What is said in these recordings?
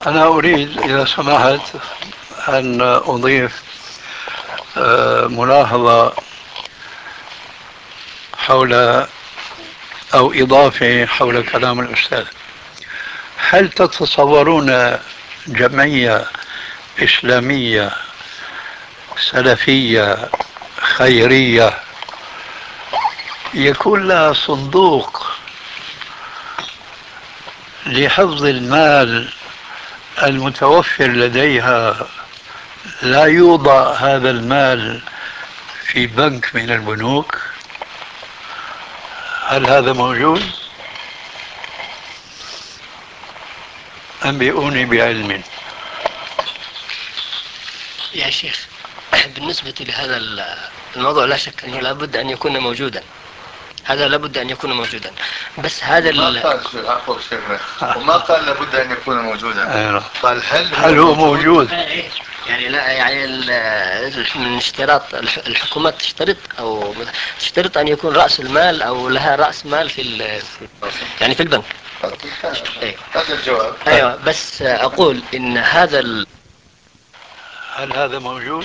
أنا أريد إذا سمحت أن أضيف ملاحظة حول أو إضافة حول كلام الأستاذ. هل تتصورون جمعية إسلامية سلفية خيرية يكون لها صندوق لحفظ المال المتوفر لديها، لا يوضع هذا المال في بنك من البنوك؟ هل هذا موجود؟ أنبئوني بعلم. يا شيخ، بالنسبة لهذا الموضوع لا شك أنه لابد أن يكون موجودا. هذا لابد أن يكون موجودا. بس هذا ما قال عفوا شيخنا، وما قال لابد أن يكون موجودا. قال هل هو موجود؟ يعني لا، يعني من اشتراط الحكومات تشترط أن يكون رأس المال أو لها رأس مال يعني في البنك. أيوة. هذا الجواب. أيوة، بس أقول إن هل هذا موجود؟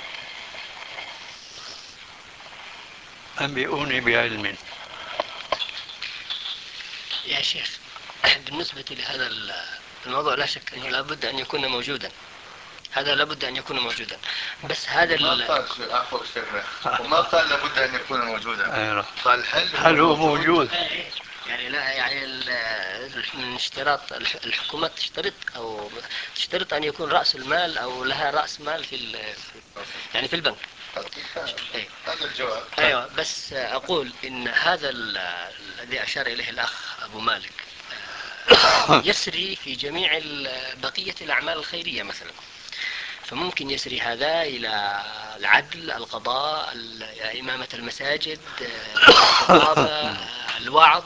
أنبئوني بعلم. يا شيخ، بالنسبة لهذا الموضوع لا شك أنه لابد أن يكون موجودا. هذا لابد أن يكون موجودا. بس هذا ما قال عفوا شيخنا، وما قال لابد أن يكون موجودا. قال هل هو موجود؟ يعني لا، يعني من اشتراط الحكومات تشترط أن يكون رأس المال أو لها رأس مال يعني في البنك. أيوة. هذا الجواب. أيوة، بس أقول إن هذا الذي أشار إليه الأخ أبو مالك يسري في جميع بقية الأعمال الخيرية مثلا. فممكن يسري هذا إلى العدل، القضاء، إمامة المساجد، الخطابة، الوعظ،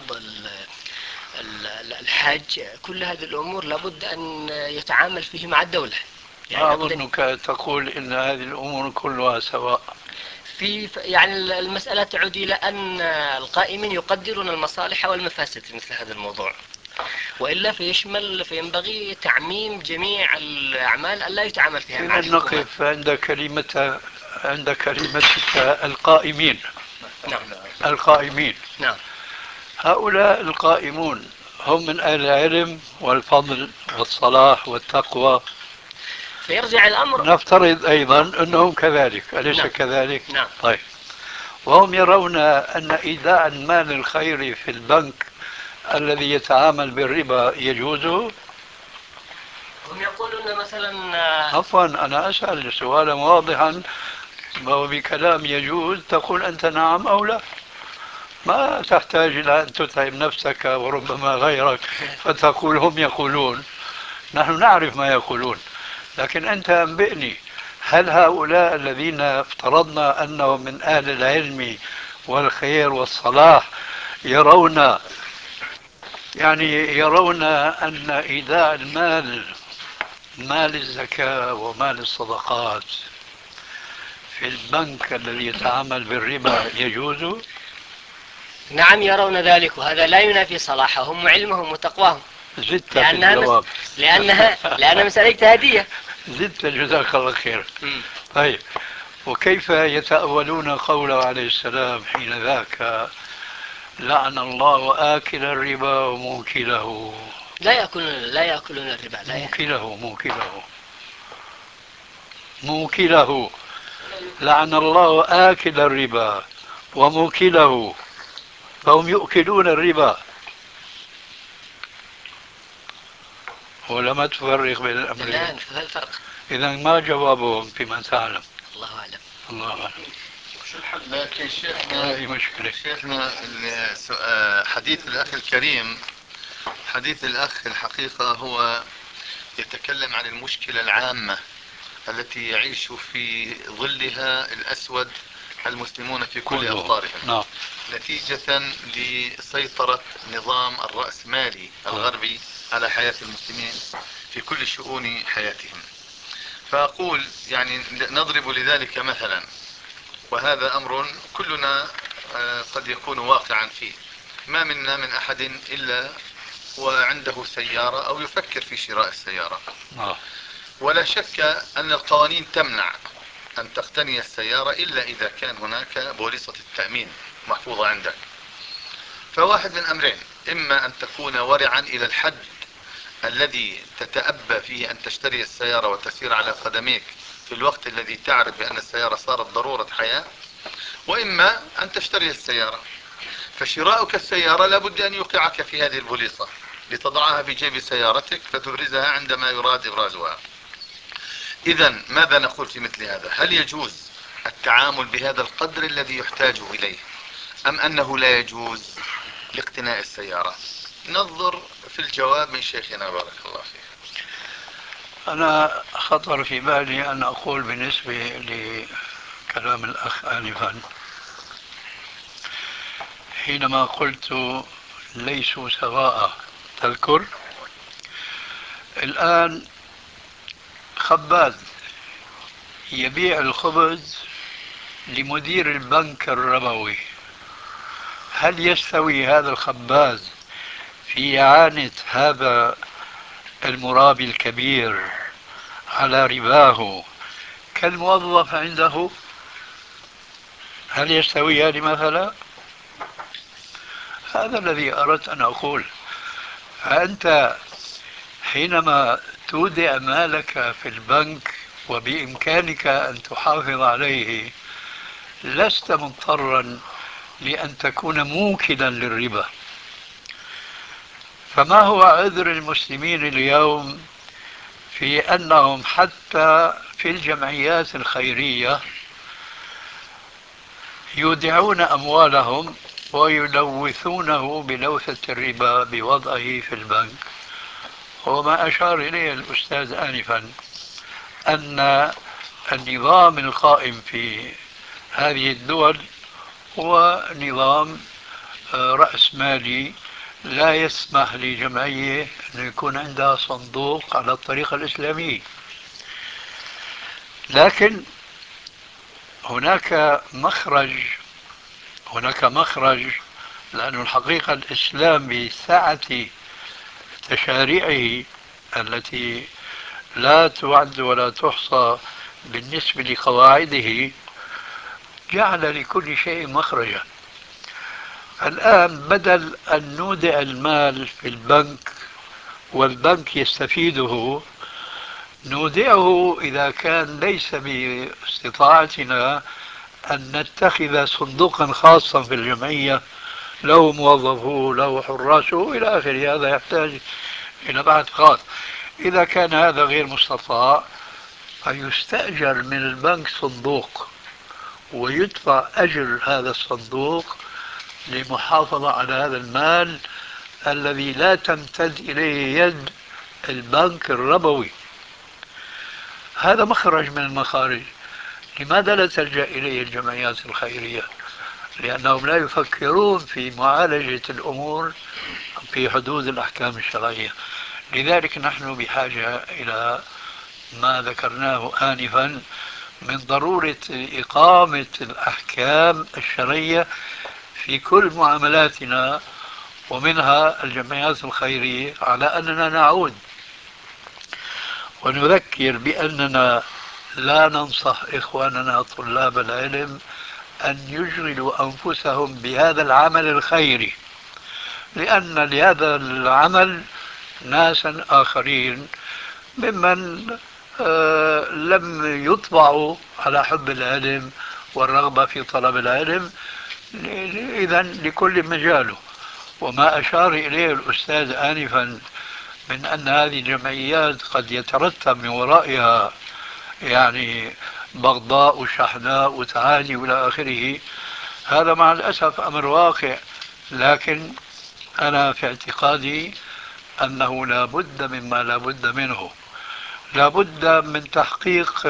الحج. كل هذه الأمور لابد أن يتعامل فيه مع الدولة. ما أظنك تقول إن هذه الأمور كلها سواء. يعني المسألة تعود إلى أن القائمين يقدرون المصالح والمفاسد في مثل هذا الموضوع، وإلا فينبغي تعميم جميع الأعمال ألا يتعامل فيها مع إذا الحكومات. نقف عند كلمتك القائمين. نعم. القائمين. نعم. هؤلاء القائمون هم من أهل العلم والفضل والصلاح والتقوى. فيرجع الأمر، نفترض أيضا أنهم كذلك، أليس نعم. كذلك؟ نعم. طيب، وهم يرون أن إيداع المال الخيري في البنك الذي يتعامل بالربا يجوز؟ هم يقولون مثلا عفوا، أنا أسأل سؤالا واضحا، وبكلام يجوز تقول أنت نعم أو لا. ما تحتاج إلى أن تتعب نفسك وربما غيرك فتقول هم يقولون. نحن نعرف ما يقولون، لكن أنت أنبئني، هل هؤلاء الذين افترضنا أنهم من أهل العلم والخير والصلاح يرون أن إيداع المال، مال الزكاة ومال الصدقات، في البنك الذي يتعامل بالربا يجوز؟ نعم، يرون ذلك، وهذا لا ينافي صلاحهم وعلمهم وتقواهم. زدت في الجواب. لأنها مسألة اجتهادية. زدت، جزاك الله خير. طيب، وكيف يتأولون قوله عليه السلام حين ذاك لعن الله آكل الربا وموكله؟ لا يأكلون الربا. موكله لعن الله آكل الربا وموكله، فهم يؤكلون الربا. ولما تفرق بين الأمرين. الآن هذا الفرق. إذا ما جوابهم فيما تعلم؟ الله أعلم. الله أعلم. شو الحل؟ لكن هذه مشكلة. شيخنا حديث الأخ الكريم، حديث الأخ الحقيقة هو يتكلم عن المشكلة العامة التي يعيش في ظلها الأسود المسلمون في كل أوطارهم. نعم. نتيجة لسيطرة نظام الرأسمالي الغربي على حياة المسلمين في كل شؤون حياتهم. فأقول يعني نضرب لذلك مثلا، وهذا أمر كلنا قد يكون واقعا فيه. ما منا من أحد إلا وعنده سيارة أو يفكر في شراء السيارة، ولا شك أن القوانين تمنع أن تقتني السيارة إلا إذا كان هناك بوليصة التأمين محفوظة عندك. فواحد من أمرين: إما أن تكون ورعا إلى الحد الذي تتأبى فيه أن تشتري السيارة وتسير على قدميك في الوقت الذي تعرف بأن السيارة صارت ضرورة حياة، وإما أن تشتري السيارة. فشراؤك السيارة لابد أن يوقعك في هذه البوليصة لتضعها في جيب سيارتك فتبرزها عندما يراد إبرازها. إذن ماذا نقول في مثل هذا؟ هل يجوز التعامل بهذا القدر الذي يحتاج إليه، أم أنه لا يجوز لاقتناء السيارة؟ ننظر في الجواب من شيخنا بارك الله فيه. أنا خطر في بالي أن أقول بالنسبة لكلام الأخ آنفا حينما قلت ليسوا سواء، تذكر الآن خباز يبيع الخبز لمدير البنك الربوي، هل يستوي هذا الخباز في إعانة هذا المرابي الكبير على رباه كالموظف عنده؟ هل يستويان مثلا؟ هذا الذي أردت أن أقول. فأنت حينما تودع مالك في البنك وبإمكانك أن تحافظ عليه، لست مضطرا لأن تكون موكلا للربا. فما هو عذر المسلمين اليوم في أنهم حتى في الجمعيات الخيرية يودعون أموالهم ويلوثونه بلوثة الربا بوضعه في البنك؟ وما أشار إليه الأستاذ آنفا أن النظام القائم في هذه الدول هو نظام رأسمالي لا يسمح لجمعية أن يكون عندها صندوق على الطريقة الإسلامية. لكن هناك مخرج، لأن الحقيقة الإسلام بسعة تشاريعه التي لا تعد ولا تحصى بالنسبة لقواعده جعل لكل شيء مخرجا. الآن بدل أن نودع المال في البنك والبنك يستفيده، نودعه إذا كان ليس باستطاعتنا أن نتخذ صندوقا خاصا في الجمعية له موظفه له حراسه إلى آخره. هذا يحتاج إلى بحث خاص. إذا كان هذا غير مستطاع فيستأجر من البنك صندوق ويدفع أجر هذا الصندوق للمحافظة على هذا المال الذي لا تمتد إليه يد البنك الربوي. هذا مخرج من المخارج. لماذا لا تلجأ إليه الجمعيات الخيرية؟ لأنهم لا يفكرون في معالجة الأمور في حدود الأحكام الشرعية. لذلك نحن بحاجة إلى ما ذكرناه آنفا من ضرورة إقامة الأحكام الشرعية في كل معاملاتنا، ومنها الجمعيات الخيرية، على أننا نعود ونذكر بأننا لا ننصح إخواننا طلاب العلم أن يشغلوا أنفسهم بهذا العمل الخيري، لأن لهذا العمل ناسا آخرين ممن لم يطبعوا على حب العلم والرغبة في طلب العلم. إذن لكل مجاله. وما أشار إليه الأستاذ آنفا من أن هذه الجمعيات قد يترتب من ورائها يعني بغضاء وشحناء وتعالي وإلى آخره، هذا مع الأسف أمر واقع. لكن أنا في اعتقادي أنه لا بد مما لا بد منه. لا بد من تحقيق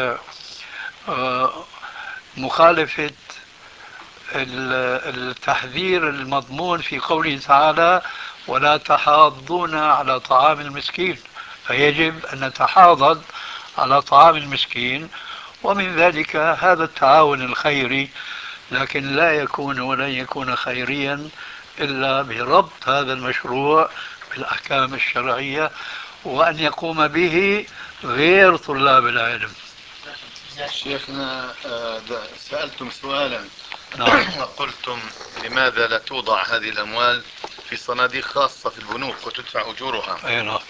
مخالفة التحذير المضمون في قوله تعالى ولا تحاضون على طعام المسكين. فيجب أن نتحاضد على طعام المسكين، ومن ذلك هذا التعاون الخيري. لكن لا يكون ولن يكون خيريا إلا بربط هذا المشروع بالأحكام الشرعية وأن يقوم به غير طلاب العلم. شيخنا سألتم سؤالا نعم. وقلتم لماذا لا توضع هذه الأموال في صناديق خاصة في البنوك وتدفع أجورها؟ أي نعم.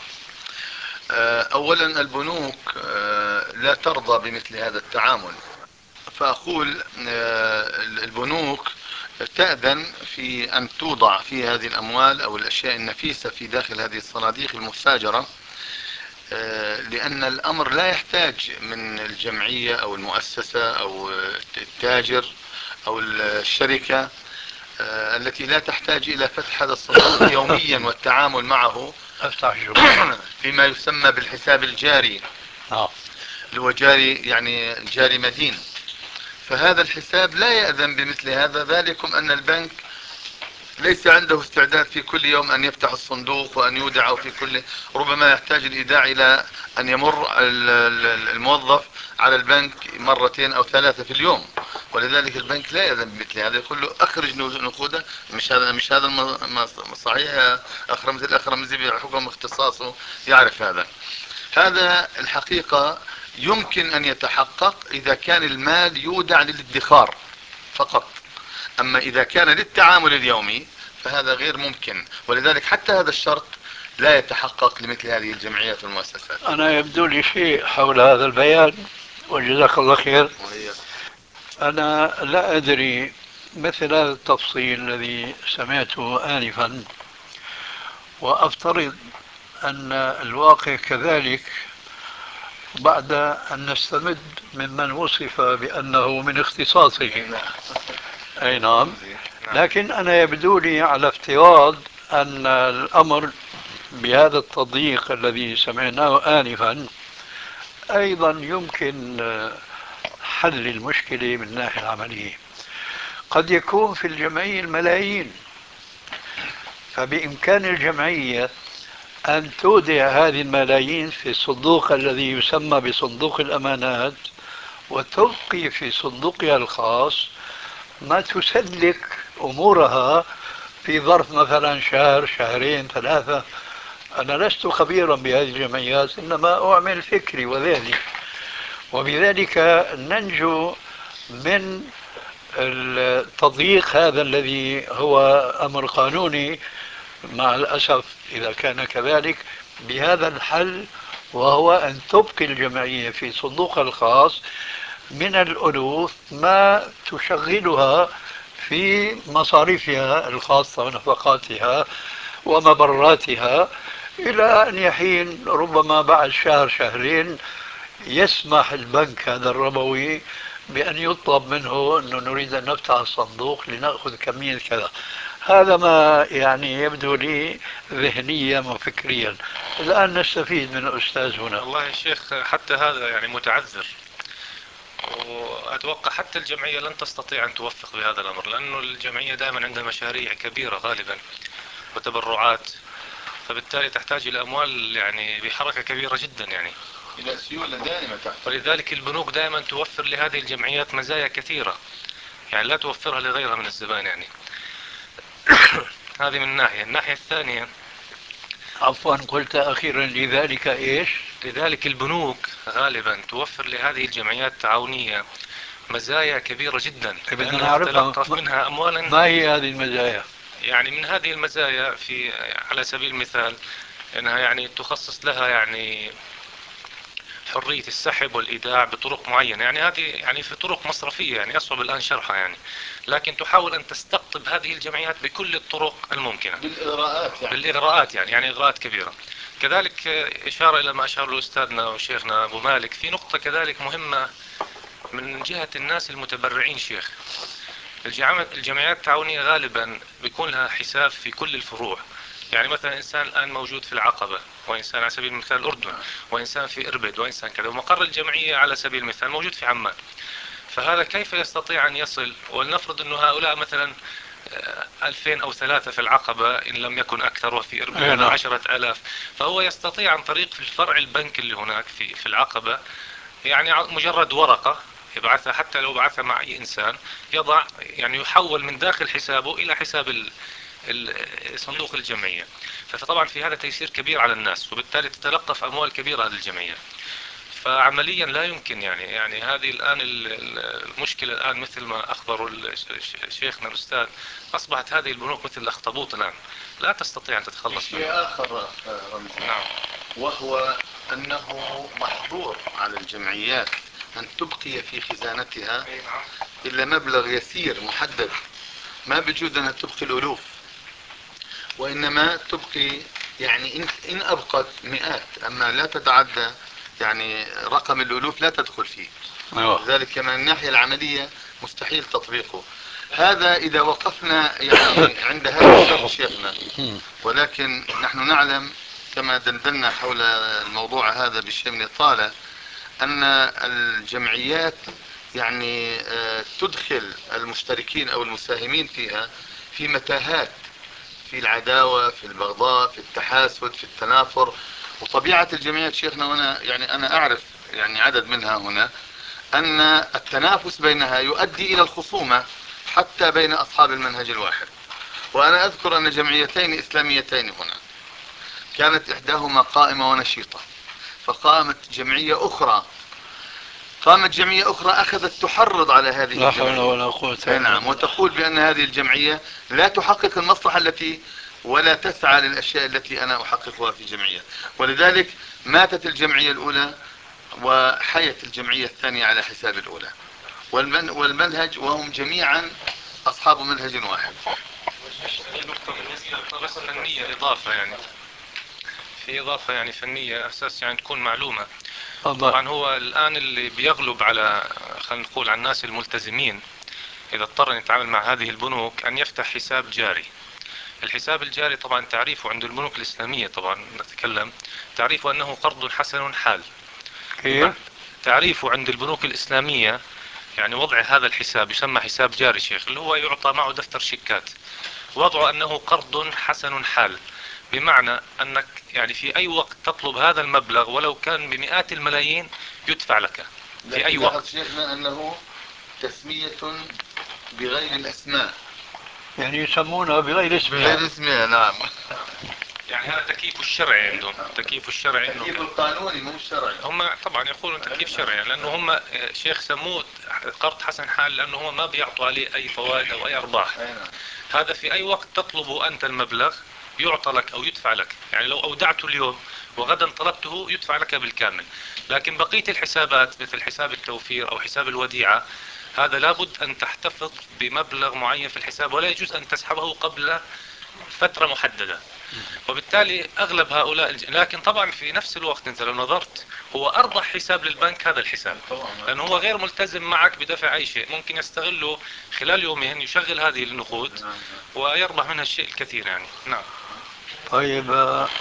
أولا البنوك لا ترضى بمثل هذا التعامل، فأقول البنوك تأذن في أن توضع في هذه الأموال أو الأشياء النفيسة في داخل هذه الصناديق المستأجرة، لأن الأمر لا يحتاج من الجمعية أو المؤسسة أو التاجر أو الشركة التي لا تحتاج إلى فتح هذا الصندوق يوميا والتعامل معه فيما يسمى بالحساب الجاري، اللي هو جاري يعني جاري مدين. فهذا الحساب لا يأذن بمثل هذا، ذلكم أن البنك ليس عنده استعداد في كل يوم أن يفتح الصندوق وأن يودع في كل، ربما يحتاج الإيداع إلى أن يمر الموظف على البنك مرتين أو ثلاثة في اليوم، ولذلك البنك لا يأذن بمثل هذا، يقول له أخرج نقوده. مش هذا صحيح؟ أخ رمزي بحكم اختصاصه يعرف هذا الحقيقة يمكن أن يتحقق إذا كان المال يودع للادخار فقط، أما إذا كان للتعامل اليومي فهذا غير ممكن، ولذلك حتى هذا الشرط لا يتحقق لمثل هذه الجمعيات والمؤسسات. أنا يبدو لي شيء حول هذا البيان، وجزاك الله خير. أنا لا أدري مثل هذا التفصيل الذي سمعته آنفا، وأفترض أن الواقع كذلك بعد أن نستمد ممن وصف بأنه من اختصاصه. أي نعم. لكن أنا يبدو لي على افتراض أن الأمر بهذا التضييق الذي سمعناه آنفا أيضا يمكن حل المشكلة من الناحية العملية. قد يكون في الجمعية الملايين، فبإمكان الجمعية أن تودع هذه الملايين في الصندوق الذي يسمى بصندوق الأمانات، وتبقي في صندوقها الخاص ما تسلك أمورها في ظرف مثلا شهر، شهرين، ثلاثة. أنا لست خبيرا بهذه الجمعيات، إنما أعمل فكري وذهني، وبذلك ننجو من التضييق هذا الذي هو أمر قانوني مع الأسف إذا كان كذلك، بهذا الحل، وهو أن تبقي الجمعية في صندوقها الخاص من الألوف ما تشغلها في مصاريفها الخاصة ونفقاتها ومبراتها، إلى أن يحين ربما بعد شهر شهرين يسمح البنك هذا الربوي بأن يطلب منه أنه نريد أن نفتح الصندوق لنأخذ كمية كذا. هذا ما يعني يبدو لي ذهنيا وفكريا. الآن نستفيد من الأستاذ هنا. والله يا شيخ حتى هذا يعني متعذر، وأتوقع حتى الجمعية لن تستطيع أن توفق بهذا الأمر، لأنه الجمعية دائما عندها مشاريع كبيرة غالبا وتبرعات، فبالتالي تحتاج إلى أموال يعني بحركة كبيرة جدا، يعني إلى سيولة دائمة. ولذلك البنوك دائما توفر لهذه الجمعيات مزايا كثيرة، يعني لا توفرها لغيرها من الزبائن يعني. هذه من ناحية. الناحية الثانية، عفوا قلت أخيرا لذلك إيش؟ لذلك البنوك غالبا توفر لهذه الجمعيات التعاونية مزايا كبيرة جدا، بدنا لأنها نعرفها. تتلقف منها أموالا. ما هي هذه المزايا؟ يعني من هذه المزايا في على سبيل المثال أنها يعني تخصص لها يعني حرية السحب والإيداع بطرق معينة، يعني هذه يعني في طرق مصرفية يعني أصعب الآن شرحها يعني، لكن تحاول أن تستقطب هذه الجمعيات بكل الطرق الممكنة بالإغراءات يعني إغراءات كبيرة. كذلك إشارة إلى ما أشار له أستاذنا وشيخنا أبو مالك في نقطة كذلك مهمة من جهة الناس المتبرعين. شيخ، الجمعيات التعاونية غالبا بيكون لها حساب في كل الفروع، يعني مثلا إنسان الآن موجود في العقبة، وإنسان على سبيل المثال الأردن، وإنسان في إربد، وإنسان كذا، ومقر الجمعية على سبيل المثال موجود في عمان. فهذا كيف يستطيع أن يصل؟ ولنفرض أنه هؤلاء مثلا 2000 أو 3 في العقبة إن لم يكن أكثر، وفي إربد 10,000، فهو يستطيع عن طريق في الفرع البنك اللي هناك في العقبة، يعني مجرد ورقة يبعثها، حتى لو بعثها مع أي إنسان، يضع يعني يحول من داخل حسابه إلى حساب صندوق الجمعية. فطبعا في هذا تيسير كبير على الناس، وبالتالي تتلقف أموال كبيرة للجمعية. فعمليا لا يمكن يعني هذه الآن المشكلة الآن مثل ما أخبروا شيخنا الأستاذ، أصبحت هذه البنوك مثل الأخطبوط الآن، لا تستطيع أن تتخلص منها. شيء آخر رمزي، نعم. وهو أنه محظور على الجمعيات أن تبقي في خزانتها إلا مبلغ يسير محدد، ما بجوز أنها تبقي الألوف، وإنما تبقي يعني إن أبقت مئات، أما لا تتعدى يعني رقم الألوف لا تدخل فيه. لذلك من الناحية العملية مستحيل تطبيقه. هذا إذا وقفنا يعني عند هذا الشرط شيخنا، ولكن نحن نعلم كما دندنا حول الموضوع هذا بشيء من الإطالة أن الجمعيات يعني تدخل المشتركين أو المساهمين فيها في متاهات، في العداوة، في البغضاء، في التحاسد، في التنافر. وطبيعة الجمعيات شيخنا، وانا يعني انا اعرف يعني عدد منها هنا، ان التنافس بينها يؤدي الى الخصومة حتى بين اصحاب المنهج الواحد. وانا اذكر ان جمعيتين اسلاميتين هنا كانت احداهما قائمة ونشيطة، فقامت جمعية اخرى اخذت تحرض على هذه لا حول الجمعية. ولا قوة إلا نعم، بالله. وتقول بان هذه الجمعية لا تحقق المصلحة التي ولا تسعى للاشياء التي انا احققها في جمعية. ولذلك ماتت الجمعية الاولى وحيت الجمعية الثانية على حساب الاولى، والمنهج وهم جميعا اصحاب منهج واحد. نقطة بس فنية إضافة، يعني في إضافة يعني فنية أساس يعني تكون معلومة. طبعا هو الآن اللي بيغلب على، خلينا نقول، على الناس الملتزمين إذا اضطر أن يتعامل مع هذه البنوك أن يفتح حساب جاري. الحساب الجاري طبعا تعريفه عند البنوك الإسلامية، طبعا نتكلم تعريفه أنه قرض حسن حال. كيف؟ تعريفه عند البنوك الإسلامية يعني وضع هذا الحساب يسمى حساب جاري شيخ، اللي هو يعطى معه دفتر شيكات، وضعه أنه قرض حسن حال، بمعنى أنك يعني في أي وقت تطلب هذا المبلغ ولو كان بمئات الملايين يدفع لك في أي وقت. شيخنا أنه تسمية بغير الأسماء، يعني يسمونها بغير اسمها. بغير اسمها. نعم. يعني هذا تكييف الشرعي عندهم، تكييف الشرعي عندهم، تكييف القانوني مو الشرعي. هم طبعا يقولون تكييف شرعي، لأنه هم شيخ سموه قرض حسن حال لأنه هم ما بيعطوا عليه أي فوائد أو أي أرباح. هذا في أي وقت تطلب أنت المبلغ يعطى لك أو يدفع لك، يعني لو أودعته اليوم وغدا طلبته يدفع لك بالكامل. لكن بقية الحسابات مثل حساب التوفير أو حساب الوديعة، هذا لابد أن تحتفظ بمبلغ معين في الحساب، ولا يجوز أن تسحبه قبل فترة محددة. وبالتالي أغلب هؤلاء لكن طبعا في نفس الوقت أنت لو نظرت هو أربح حساب للبنك هذا الحساب، لأنه هو غير ملتزم معك بدفع أي شيء، ممكن يستغله خلال يومين يشغل هذه النقود ويربح منها الشيء الكثير يعني. نعم. طيب